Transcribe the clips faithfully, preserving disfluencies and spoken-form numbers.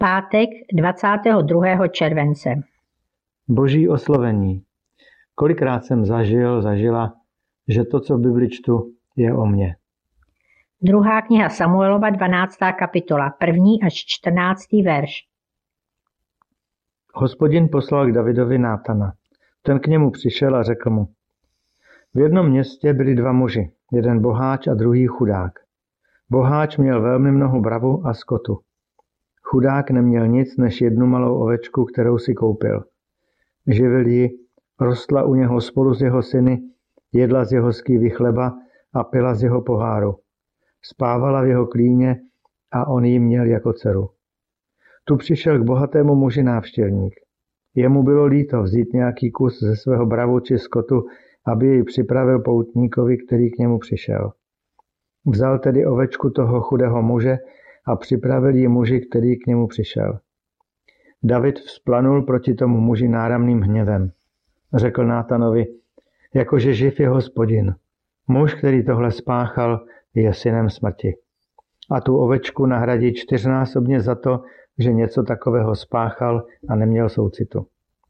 Pátek dvacátého druhého července. Boží oslovení. Kolikrát jsem zažil, zažila, že to, co v Bibli čtu, je o mně. Druhá kniha Samuelova, dvanáctá kapitola, první až čtrnáctý verš. Hospodin poslal k Davidovi Nátana. Ten k němu přišel a řekl mu: V jednom městě byli dva muži, jeden boháč a druhý chudák. Boháč měl velmi mnoho bravu a skotu. Chudák neměl nic než jednu malou ovečku, kterou si koupil. Živil ji, rostla u něho spolu s jeho syny, jedla z jeho skývy chleba a pila z jeho poháru. Spávala v jeho klíně a on ji měl jako dceru. Tu přišel k bohatému muži návštěvník. Jemu bylo líto vzít nějaký kus ze svého bravu či skotu, aby jej připravil poutníkovi, který k němu přišel. Vzal tedy ovečku toho chudého muže a připravil ji muži, který k němu přišel. David vzplanul proti tomu muži náramným hněvem. Řekl Nátanovi: Jakože živ je Hospodin, muž, který tohle spáchal, je synem smrti. A tu ovečku nahradí čtyřnásobně za to, že něco takového spáchal a neměl soucitu.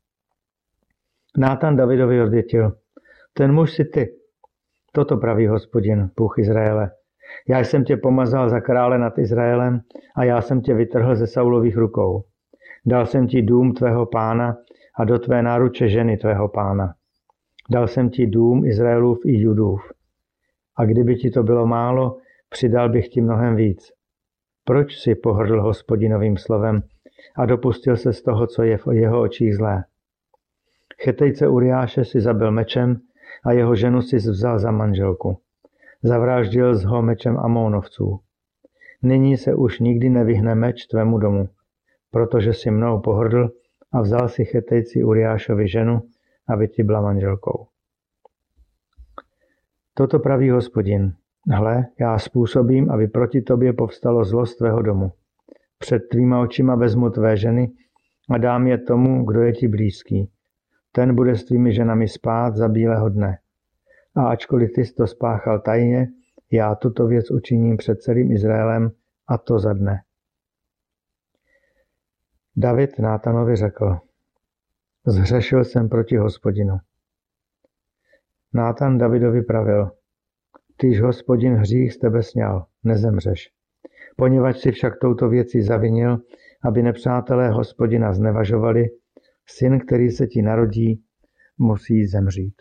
Nátan Davidovi odvětil: Ten muž si ty. Toto praví Hospodin, Bůh Izraele. Já jsem tě pomazal za krále nad Izraelem a já jsem tě vytrhl ze Saulových rukou. Dal jsem ti dům tvého pána a do tvé náruče ženy tvého pána. Dal jsem ti dům Izraelův i Judův. A kdyby ti to bylo málo, přidal bych ti mnohem víc. Proč si pohrdl Hospodinovým slovem a dopustil se z toho, co je v jeho očích zlé? Chetejce Uriáše si zabil mečem a jeho ženu si vzal za manželku. Zavraždil z ho mečem Amónovců. Nyní se už nikdy nevyhne meč tvému domu, protože si mnou pohrdl a vzal si Chetejci Uriášovi ženu, aby ti byla manželkou. Toto praví Hospodin: Hle, já způsobím, aby proti tobě povstalo zlo z tvého domu. Před tvýma očima vezmu tvé ženy a dám je tomu, kdo je ti blízký. Ten bude s tvými ženami spát za bílého dne. A ačkoliv ty jsi to spáchal tajně, já tuto věc učiním před celým Izraelem, a to za dne. David Nátanovi řekl: Zhřešil jsem proti Hospodinu. Nátan Davidovi pravil: Tyž Hospodin hřích z tebe sňal, nezemřeš. Poněvadž si však touto věcí zavinil, aby nepřátelé Hospodina znevažovali, syn, který se ti narodí, musí zemřít.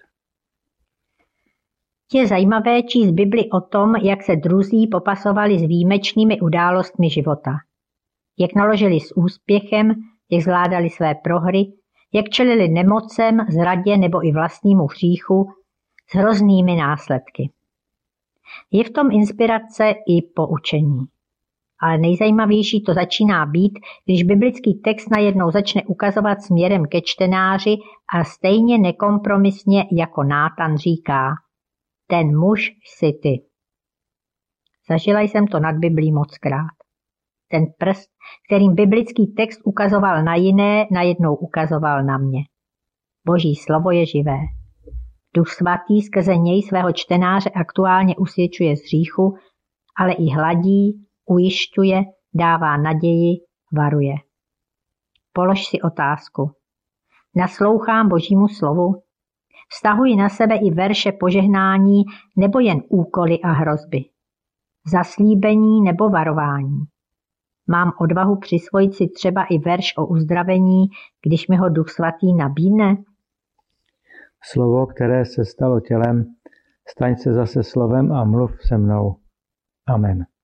Je zajímavé číst Bibli o tom, jak se druzí popasovali s výjimečnými událostmi života. Jak naložili s úspěchem, jak zvládali své prohry, jak čelili nemocem, zradě nebo i vlastnímu hříchu s hroznými následky. Je v tom inspirace i poučení. Ale nejzajímavější to začíná být, když biblický text najednou začne ukazovat směrem ke čtenáři a stejně nekompromisně jako Nátan říká: Ten muž jsi ty. Zažila jsem to nad Biblí mockrát. Ten prst, kterým biblický text ukazoval na jiné, najednou ukazoval na mě. Boží slovo je živé. Duch svatý skrze něj svého čtenáře aktuálně usvědčuje z hříchu, ale i hladí, ujišťuje, dává naději, varuje. Polož si otázku. Naslouchám Božímu slovu? Vztahuji na sebe i verše požehnání nebo jen úkoly a hrozby? Zaslíbení nebo varování? Mám odvahu přisvojit si třeba i verš o uzdravení, když mi ho Duch svatý nabídne? Slovo, které se stalo tělem, staň se zase slovem a mluv se mnou. Amen.